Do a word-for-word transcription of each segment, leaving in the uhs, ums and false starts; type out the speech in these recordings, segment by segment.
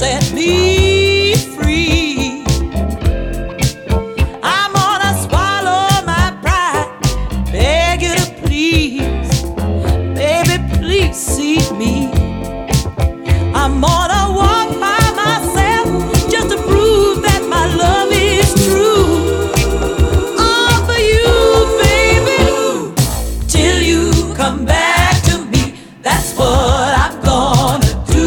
set me free. I'm gonna swallow my pride, beg you to please, baby, please see me. I'm gonna walk by myself just to prove that my love is true. All for you, baby, till you come back to me. That's what I'm gonna do.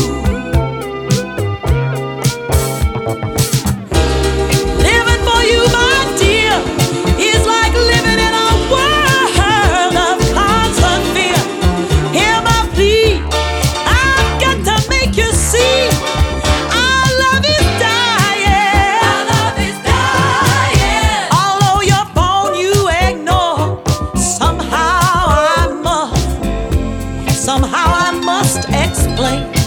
Living for you, my dear, is like living in a world of constant fear. Hear my plea, I've got to make you see our love is dying. Our love is dying. Although your phone you ignore, somehow I must, somehow I must explain.